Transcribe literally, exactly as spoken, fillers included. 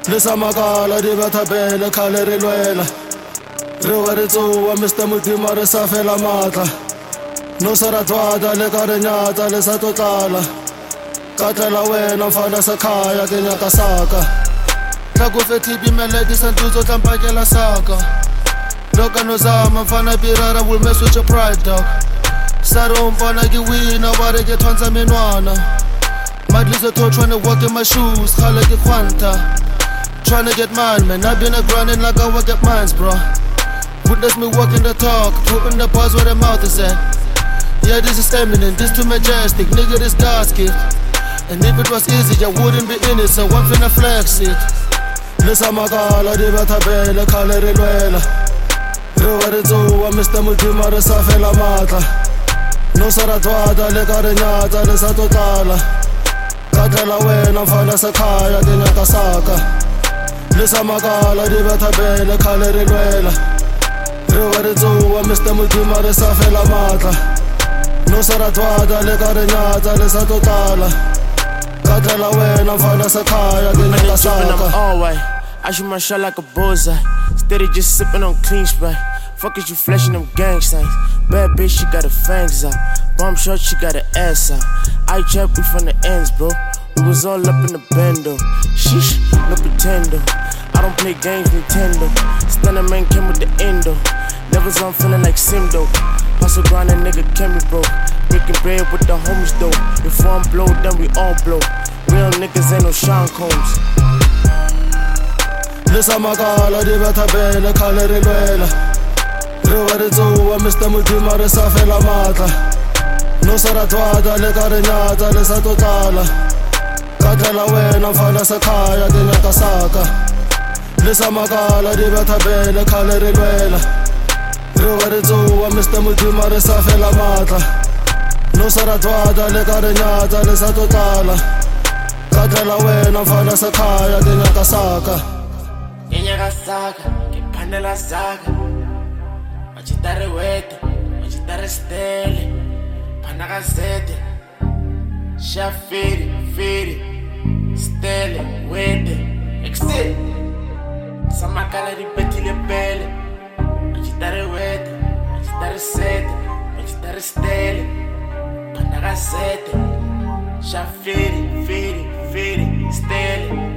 Lesa makala di betha bele khale re lwela. Re wa re tsoa Mister Modimo re sa fela matla. No sa ra twata le ka re nyata le sa totlala. Ka tlela wena mfana sa khaya ke nyaka saka. Tla ku fethi bimeledi santuzo tlampakela saka. Loka no zama mfana birara will mess with your pride dog. Saro mfana ki wina ware ke thwanza menwana. Madlizo to trying to walk in my shoes, khale ke khwanta. Trying to get mine, man, I've been a grinding like I work at mines, bro. Witness me walking the talk, putting the bars where the mouth is at. Yeah, this is eminent, this too majestic, nigga, this God's gift. And if it was easy, I wouldn't be in it, so I'm finna flex it. Lesa makala di betha bele khale re lwela. Re wa re tsoa Mister Modimo re sa fela matla. No sa ra twata le ka re nyata le sa totlala. Ka tlela wena mfana sa khaya ke nyaka saka. Lesa makala di betha bele khale re lwela. Re wa re tsoa Mister Modimo re sa fela matla. No sa ra twata le ka re nyata le sa totlala. Ka tlela wena mfana sa khaya ke nyaka saka. I shoot my shot like a bullseye. Steady just sipping on clean Sprite. Fuck is you flashing them gang signs. Bad bitch, she got her fangs out. Bomb short, she got her ass out. I trap, we from the ends, bro. We was all up in the bando. Sheesh, no pretendo. I don't play games, Nintendo. Stunner man came with the endo. Never zone feeling like Simdo. Hustle grind, that nigga can be broke. Breaking bread with the homies though. If one blow, then we all blow. Real niggas ain't no Sean Combs. Lesa makala di betha bele khale re lwela. Re wa re tsoa Mister Modimo re sa fela matla. No sa ra twata le ka re nyata le sa totlala. Ka tlela wena mfana sa khaya ke nyaka saka. Lesa makala di betha bele khale re lwela. Re wa re tsoa Mister Modimo re sa fela matla. No sa ra twata le ka re nyata le sa totlala. Ka tlela wena mfana sa khaya ke nyaka saka. Nyaka saka, ke phandela saka. Machitare wete, machitare stele. Phanaka sete. Sha firi, firi. Stele, wete. Exit. Samakala di betile bele. Machitare wete, machitare sete. Machitare stele. Phanaka sete. Sha firi, firi, firi. Stele.